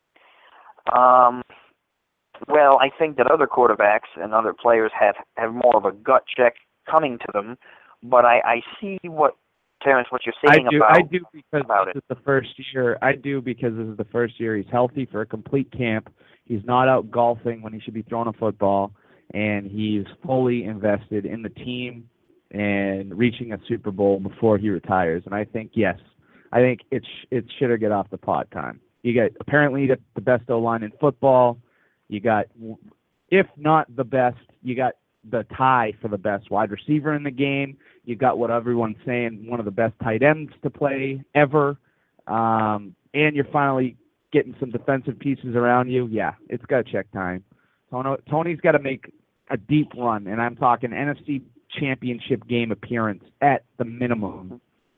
[SPEAKER 2] Well, I think that other quarterbacks and other players have more of a gut check coming to them, but I see what, Terrence, what you're saying about
[SPEAKER 1] I do because this is the first year. I do because this is the first year he's healthy for a complete camp. He's not out golfing when he should be throwing a football, and he's fully invested in the team and reaching a Super Bowl before he retires. And I think, yes, I think it should or get off the pot time. You got the best O-line in football. You got, if not the best, you got the tie for the best wide receiver in the game. You got what everyone's saying, one of the best tight ends to play ever. And you're finally getting some defensive pieces around you. Yeah, it's got check time. Tony's got to make a deep run, and I'm talking NFC Championship game appearance at the minimum.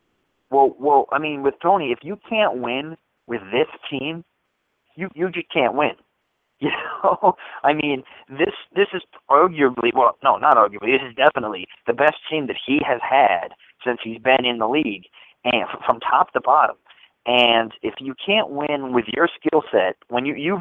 [SPEAKER 2] Well, I mean, with Tony, if you can't win with this team, you just can't win. You know, I mean, this is arguably, well, no, not arguably, this is definitely the best team that he has had since he's been in the league, and from top to bottom. And if you can't win with your skill set, when you've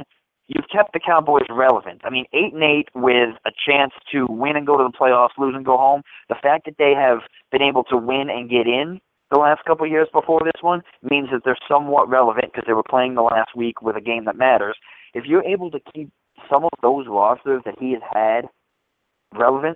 [SPEAKER 2] kept the Cowboys relevant. I mean, 8-8 with a chance to win and go to the playoffs, lose and go home. The fact that they have been able to win and get in the last couple of years before this one means that they're somewhat relevant because they were playing the last week with a game that matters. If you're able to keep some of those rosters that he has had relevant,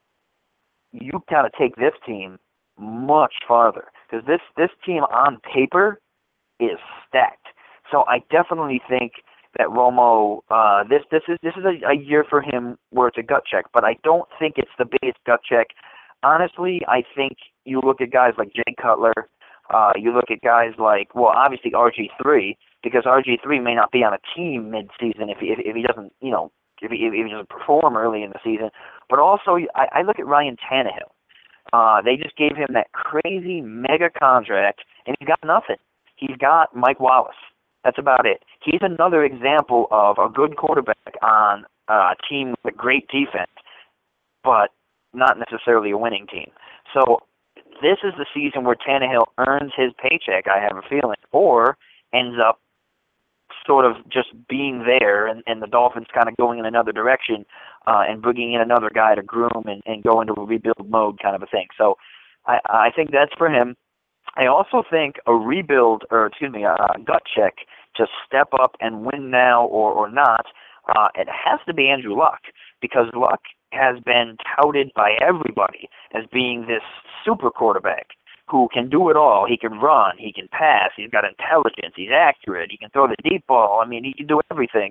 [SPEAKER 2] you've got to take this team much farther because this team on paper is stacked. So I definitely think that Romo, this is a year for him where it's a gut check, but I don't think it's the biggest gut check. Honestly, I think you look at guys like Jay Cutler, you look at guys like, well, obviously RG3, because RG3 may not be on a team mid-season if he doesn't, you know, if he doesn't perform early in the season. But also, I look at Ryan Tannehill. They just gave him that crazy mega contract, and he's got nothing. He's got Mike Wallace. That's about it. He's another example of a good quarterback on a team with great defense, but not necessarily a winning team. So this is the season where Tannehill earns his paycheck, I have a feeling, or ends up sort of just being there and the Dolphins kind of going in another direction and bringing in another guy to groom and go into a rebuild mode kind of a thing. So I think that's for him. I also think a gut check to step up and win now or not, it has to be Andrew Luck, because Luck has been touted by everybody as being this super quarterback who can do it all. He can run, he can pass, he's got intelligence, he's accurate, he can throw the deep ball. I mean, he can do everything.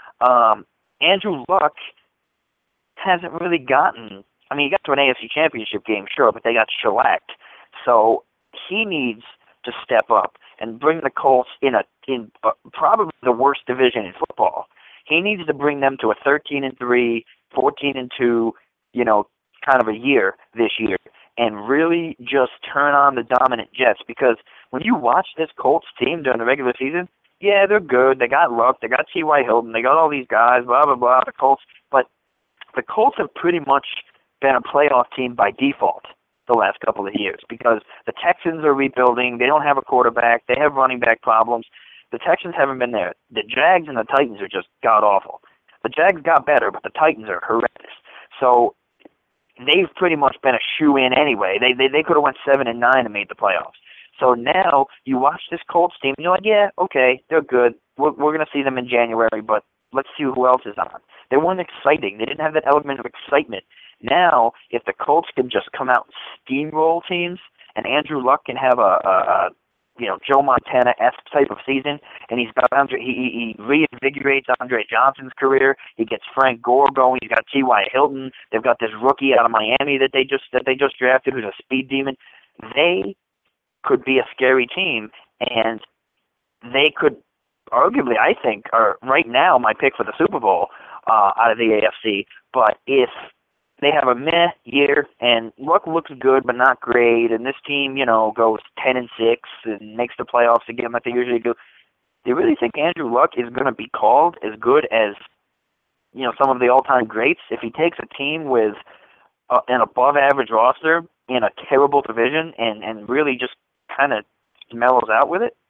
[SPEAKER 2] Andrew Luck hasn't really gotten, I mean, he got to an AFC Championship game, sure, but they got shellacked. So he needs to step up and bring the Colts in probably the worst division in football. He needs to bring them to a 13-3, 14-2, you know, kind of a year this year, and really just turn on the dominant Jets. Because when you watch this Colts team during the regular season, yeah, they're good. They got Luck, they got T.Y. Hilton, they got all these guys, blah, blah, blah, the Colts. But the Colts have pretty much been a playoff team by default the last couple of years because the Texans are rebuilding. They don't have a quarterback. They have running back problems. The Texans haven't been there. The Jags and the Titans are just god-awful. The Jags got better, but the Titans are horrendous. So they've pretty much been a shoe-in anyway. They could have went 7-9 and made the playoffs. So now you watch this Colts team, and you're like, yeah, okay, they're good. We're going to see them in January, but let's see who else is on. They weren't exciting. They didn't have that element of excitement. Now, if the Colts can just come out and steamroll teams, and Andrew Luck can have a Joe Montana-esque type of season, and he's got he reinvigorates Andre Johnson's career. He gets Frank Gore going. He's got T.Y. Hilton. They've got this rookie out of Miami that they just drafted, who's a speed demon. They could be a scary team, and they could arguably, I think, are right now my pick for the Super Bowl. out of the AFC. But if they have a meh year and Luck looks good but not great, and this team, goes 10-6 and makes the playoffs again like they usually do, do you really think Andrew Luck is going to be called as good as some of the all-time greats if he takes a team with an above-average roster in a terrible division and really just kind of mellows out with it?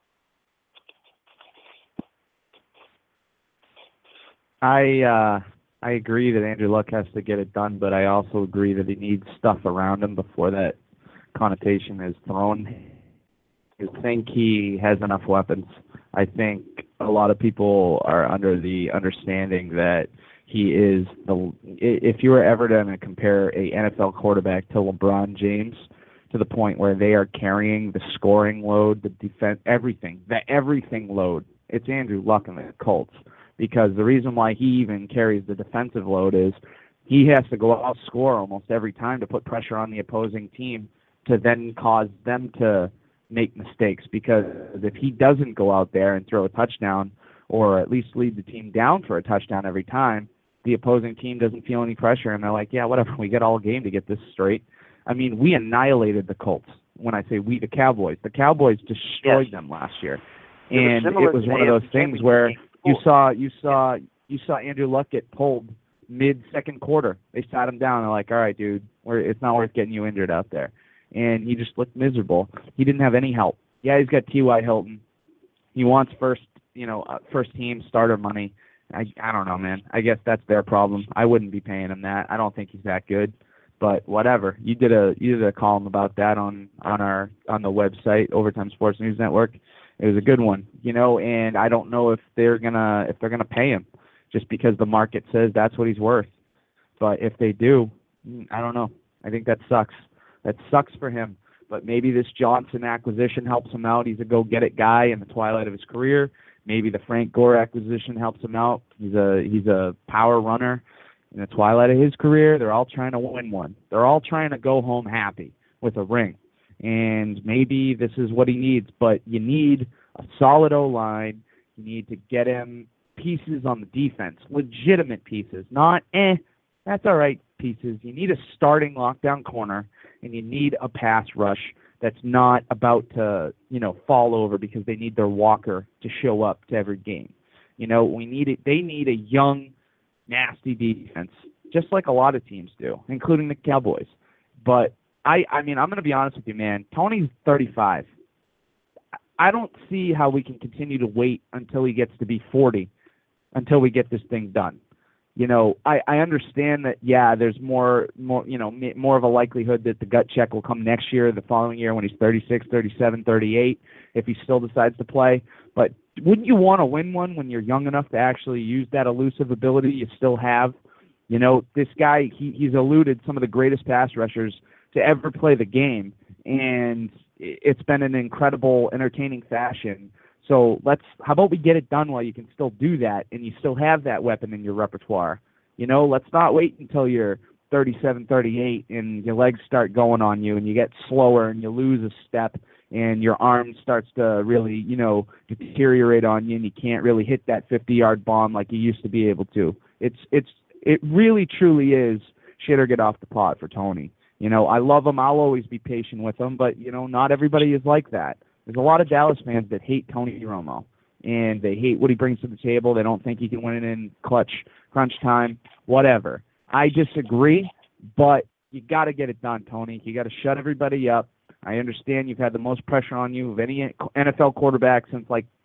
[SPEAKER 1] I agree that Andrew Luck has to get it done, but I also agree that he needs stuff around him before that connotation is thrown. I think he has enough weapons. I think a lot of people are under the understanding that he is if you were ever going to compare a NFL quarterback to LeBron James to the point where they are carrying the scoring load, the defense, everything load, it's Andrew Luck and the Colts. Because the reason why he even carries the defensive load is he has to go out score almost every time to put pressure on the opposing team to then cause them to make mistakes. Because if he doesn't go out there and throw a touchdown or at least lead the team down for a touchdown every time, the opposing team doesn't feel any pressure and they're like, yeah, whatever, we get all game to get this straight. I mean, we annihilated the Colts. When I say we, the Cowboys. The Cowboys destroyed them last year. And it was one of those things where you saw Andrew Luck get pulled mid-second quarter. They sat him down. They're like, all right, dude, it's not worth getting you injured out there. And he just looked miserable. He didn't have any help. Yeah, he's got T.Y. Hilton. He wants first team starter money. I don't know, man. I guess that's their problem. I wouldn't be paying him that. I don't think he's that good. But whatever. You did a column about that on the website, Overtime Sports News Network. It was a good one, and I don't know if they're gonna pay him just because the market says that's what he's worth. But if they do, I don't know. I think that sucks. That sucks for him. But maybe this Johnson acquisition helps him out. He's a go-get-it guy in the twilight of his career. Maybe the Frank Gore acquisition helps him out. He's a power runner in the twilight of his career. They're all trying to win one. They're all trying to go home happy with a ring. And maybe this is what he needs, but you need a solid O-line. You need to get him pieces on the defense, legitimate pieces, not, that's all right pieces. You need a starting lockdown corner, and you need a pass rush that's not about to, fall over because they need their walker to show up to every game. They need a young, nasty defense, just like a lot of teams do, including the Cowboys. But I mean, I'm going to be honest with you, man. Tony's 35. I don't see how we can continue to wait until he gets to be 40 until we get this thing done. I understand that, yeah, there's more of a likelihood that the gut check will come next year, the following year when he's 36, 37, 38, if he still decides to play. But wouldn't you want to win one when you're young enough to actually use that elusive ability you still have? This guy, he's eluded some of the greatest pass rushers to ever play the game, and it's been an incredible, entertaining fashion. So how about we get it done while you can still do that and you still have that weapon in your repertoire? Let's not wait until you're 37, 38 and your legs start going on you and you get slower and you lose a step and your arm starts to really, deteriorate on you and you can't really hit that 50-yard bomb like you used to be able to. It really, truly is shit or get off the pot for Tony. I love him. I'll always be patient with him, but, not everybody is like that. There's a lot of Dallas fans that hate Tony Romo, and they hate what he brings to the table. They don't think he can win it in crunch time, whatever. I disagree, but you got to get it done, Tony. You got to shut everybody up. I understand you've had the most pressure on you of any NFL quarterback since,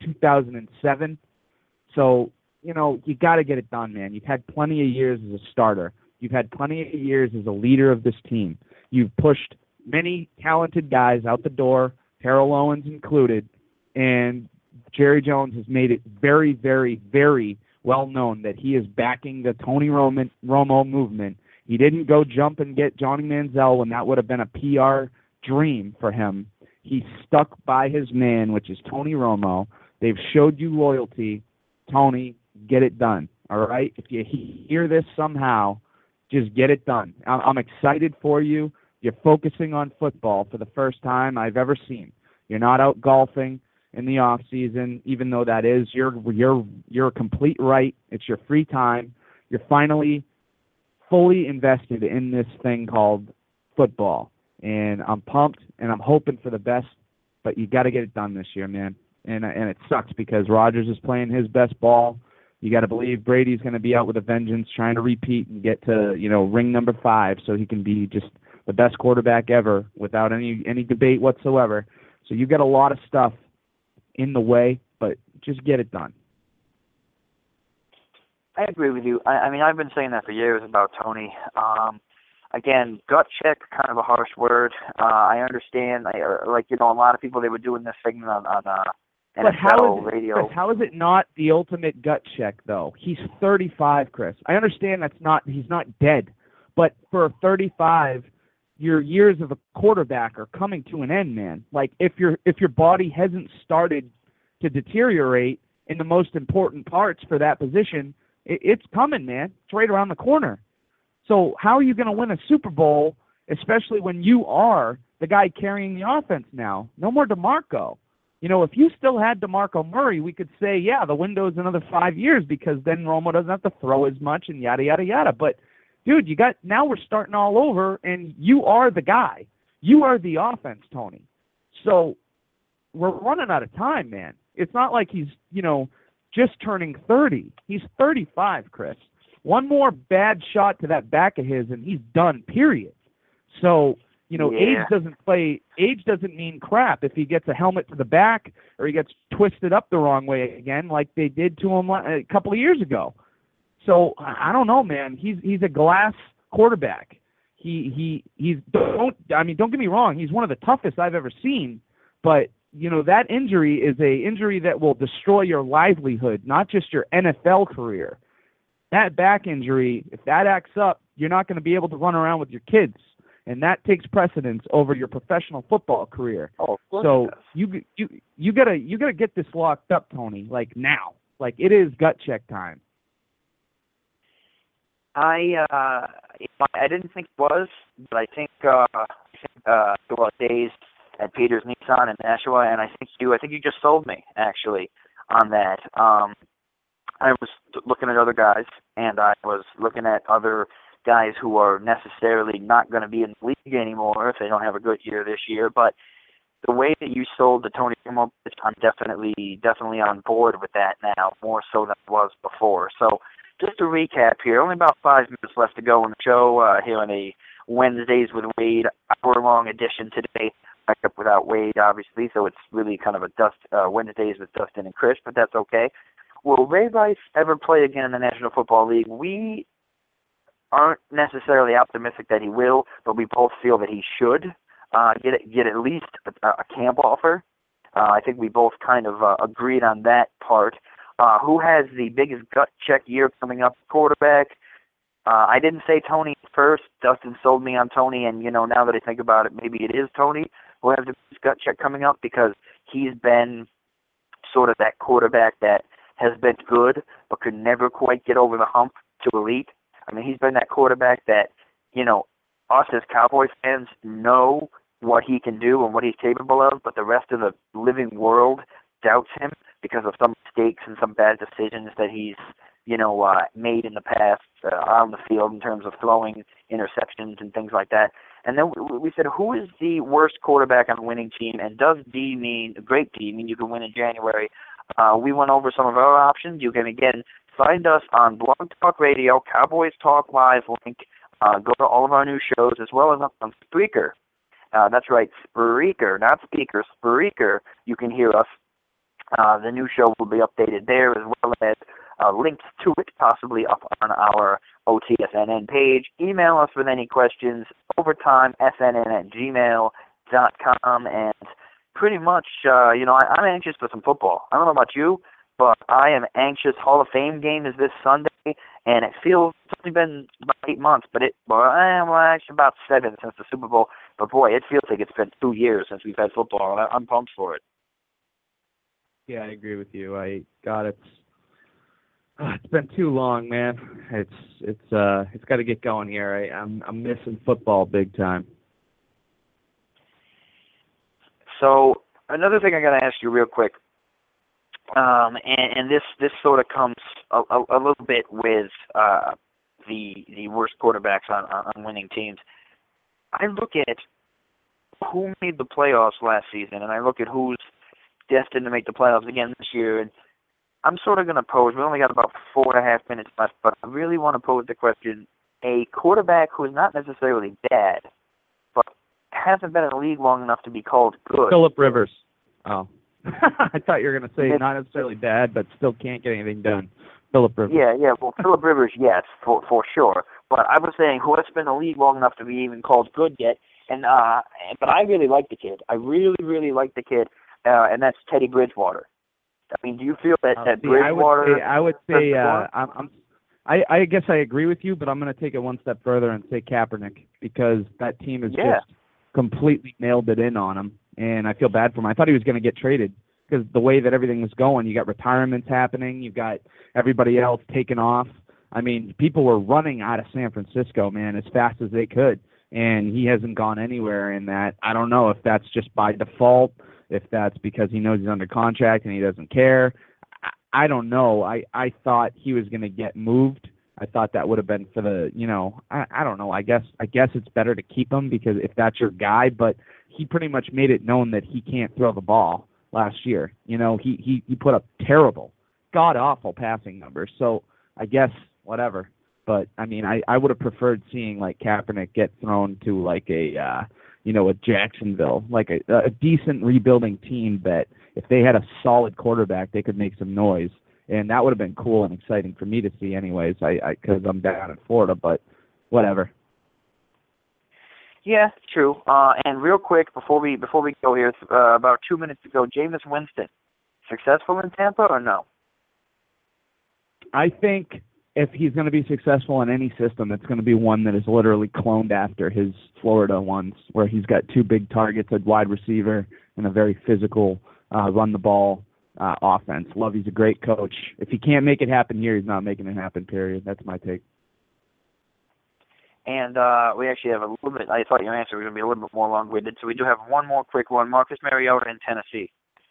[SPEAKER 1] 2007. So, you got to get it done, man. You've had plenty of years as a starter. You've had plenty of years as a leader of this team. You've pushed many talented guys out the door, Terrell Owens included, and Jerry Jones has made it very, very, very well known that he is backing the Tony Romo movement. He didn't go jump and get Johnny Manziel when that would have been a PR dream for him. He stuck by his man, which is Tony Romo. They've showed you loyalty. Tony, get it done, all right? If you hear this somehow, just get it done. I'm excited for you. You're focusing on football for the first time I've ever seen. You're not out golfing in the off season, even though that is your complete right. It's your free time. You're finally fully invested in this thing called football. And I'm pumped, and I'm hoping for the best, but you got to get it done this year, man. And it sucks because Rodgers is playing his best ball. You got to believe Brady's going to be out with a vengeance, trying to repeat and get to ring number 5, so he can be just the best quarterback ever without any debate whatsoever. So you've got a lot of stuff in the way, but just get it done.
[SPEAKER 2] I agree with you. I mean, I've been saying that for years about Tony. Again, gut check, kind of a harsh word. I understand. A lot of people, they were doing this segment on NFL radio.
[SPEAKER 1] Chris, how is it not the ultimate gut check, though? He's 35, Chris. I understand he's not dead, but for a 35, your years of a quarterback are coming to an end, man. Like, if your body hasn't started to deteriorate in the most important parts for that position, it's coming, man. It's right around the corner. So how are you going to win a Super Bowl, especially when you are the guy carrying the offense now? No more DeMarco. If you still had DeMarco Murray, we could say, yeah, the window's another 5 years because then Romo doesn't have to throw as much and yada, yada, yada. But, dude, now we're starting all over, and you are the guy. You are the offense, Tony. So we're running out of time, man. It's not like he's, just turning 30. He's 35, Chris. One more bad shot to that back of his, and he's done, period. So, age doesn't mean crap if he gets a helmet to the back or he gets twisted up the wrong way again like they did to him a couple of years ago. So, I don't know, man. He's a glass quarterback. Don't get me wrong, he's one of the toughest I've ever seen, but that injury is a injury that will destroy your livelihood, not just your NFL career. That back injury, if that acts up, you're not going to be able to run around with your kids, and that takes precedence over your professional football career.
[SPEAKER 2] Oh, of course
[SPEAKER 1] so
[SPEAKER 2] it does.
[SPEAKER 1] you gotta get this locked up, Tony. Like now, like it is gut check time.
[SPEAKER 2] I didn't think it was, but I think days at Peters Nissan in Nashua, and I think you just sold me actually on that. I was looking at other guys, and I was looking at other guys who are necessarily not going to be in the league anymore if they don't have a good year this year. But the way that you sold the Tony Romo, I'm definitely on board with that now, more so than I was before. So just to recap here, only about 5 minutes left to go in the show here on a Wednesdays with Wade hour-long edition today. Up without Wade, obviously, so it's really kind of a Wednesdays with Dustin and Chris, but that's okay. Will Ray Rice ever play again in the National Football League? We aren't necessarily optimistic that he will, but we both feel that he should get at least a camp offer. I think we both kind of agreed on that part. Who has the biggest gut check year coming up? Quarterback. I didn't say Tony first. Dustin sold me on Tony, and now that I think about it, maybe it is Tony who has the gut check coming up because he's been sort of that quarterback that has been good but could never quite get over the hump to elite. I mean, he's been that quarterback that, us as Cowboys fans know what he can do and what he's capable of, but the rest of the living world doubts him because of some mistakes and some bad decisions that he's made in the past on the field in terms of throwing interceptions and things like that. And then we said, who is the worst quarterback on a winning team? And does D mean a great D mean you can win in January? We went over some of our options. You can, again, find us on Blog Talk Radio, Cowboys Talk Live link. Go to all of our new shows as well as on Spreaker. That's right, Spreaker, not Speaker, Spreaker. You can hear us. The new show will be updated there as well as links to it, possibly up on our OTSNN page. Email us with any questions, overtimesnn@gmail.com, and pretty much, I'm anxious for some football. I don't know about you, but I am anxious. Hall of Fame game is this Sunday, and it feels it's only been about 8 months, but actually about 7 since the Super Bowl. But boy, it feels like it's been 2 years since we've had football, and I'm pumped for it.
[SPEAKER 1] Yeah, I agree with you. It's been too long, man. It's got to get going here. I'm missing football big time.
[SPEAKER 2] So another thing I got to ask you real quick. And this sort of comes a little bit with the worst quarterbacks on winning teams. I look at who made the playoffs last season, and I look at who's destined to make the playoffs again this year, and I'm sort of going to pose, we only got about 4.5 minutes left, but I really want to pose the question, a quarterback who is not necessarily bad, but hasn't been in the league long enough to be called good.
[SPEAKER 1] Phillip Rivers. Oh. I thought you were going to say not necessarily bad, but still can't get anything done. Phillip Rivers.
[SPEAKER 2] Yeah, well, Phillip Rivers, yes, for sure. But I was saying who hasn't been in the league long enough to be even called good yet, and but I really like the kid. I really, really like the kid, and that's Teddy Bridgewater. I mean, do you feel that Bridgewater?
[SPEAKER 1] I would say I guess I agree with you, but I'm going to take it one step further and say Kaepernick, because that team has just completely nailed it in on him, and I feel bad for him. I thought he was going to get traded because the way that everything was going, you got retirements happening, you got everybody else taking off. I mean, people were running out of San Francisco, man, as fast as they could, and he hasn't gone anywhere in that. I don't know if that's just by default, if that's because he knows he's under contract and he doesn't care. I don't know. I thought he was going to get moved. I thought that would have been for the, I don't know. I guess it's better to keep him because if that's your guy, but he pretty much made it known that he can't throw the ball last year. He put up terrible, god-awful passing numbers. So I guess whatever. But, I mean, I would have preferred seeing, like, Kaepernick get thrown to, like, a Jacksonville, like a decent rebuilding team that if they had a solid quarterback, they could make some noise. And that would have been cool and exciting for me to see anyways, because I'm down in Florida, but whatever.
[SPEAKER 2] Yeah, true. And real quick, before we go here, about 2 minutes ago, Jameis Winston, successful in Tampa or no?
[SPEAKER 1] I think if he's going to be successful in any system, it's going to be one that is literally cloned after his Florida ones, where he's got two big targets, a wide receiver, and a very physical run-the-ball offense. Lovey's a great coach. If he can't make it happen here, he's not making it happen, period. That's my take.
[SPEAKER 2] And we actually have a little bit, I thought your answer was going to be a little bit more long-winded, so we do have one more quick one. Marcus Mariota in Tennessee.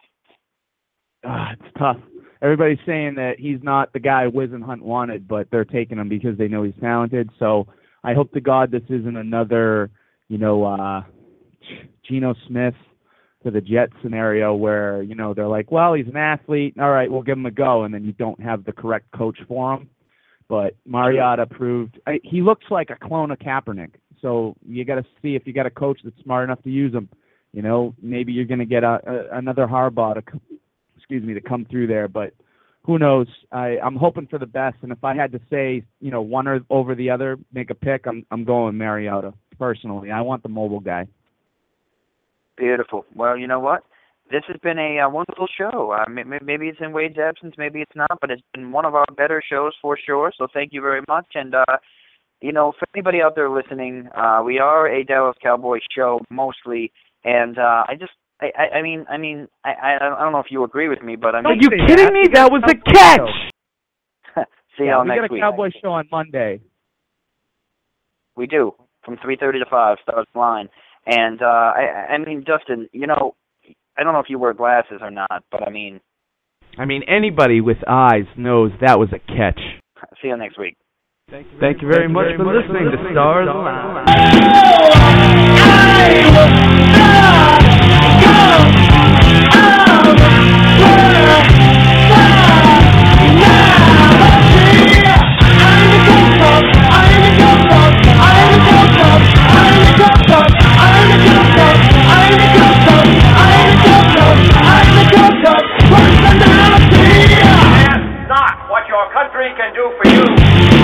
[SPEAKER 1] It's tough. Everybody's saying that he's not the guy Wiz and Hunt wanted, but they're taking him because they know he's talented. So I hope to God this isn't another, Geno Smith to the Jets scenario where, they're like, well, he's an athlete. All right, we'll give him a go. And then you don't have the correct coach for him. But Mariota proved he looks like a clone of Kaepernick. So you got to see if you got a coach that's smart enough to use him. Maybe you're going to get another Harbaugh to come through there. But who knows? I'm hoping for the best. And if I had to say, one or over the other, make a pick, I'm going Mariota personally. I want the mobile guy.
[SPEAKER 2] Beautiful. Well, you know what? This has been a wonderful show. Maybe it's in Wade's absence, maybe it's not, but it's been one of our better shows for sure. So thank you very much. And, for anybody out there listening, we are a Dallas Cowboys show mostly. And I don't know if you agree with me, but I mean.
[SPEAKER 1] Are you kidding me? That was a catch!
[SPEAKER 2] See y'all next week.
[SPEAKER 1] We got a Cowboys show on Monday.
[SPEAKER 2] We do, from 3:30 to 5, starts the line. And, Justin, I don't know if you wear glasses or not, but I mean,
[SPEAKER 1] anybody with eyes knows that was a catch.
[SPEAKER 2] See you next week.
[SPEAKER 1] Thank you very much for listening to Stars Alive.
[SPEAKER 3] Not what your country can do for you.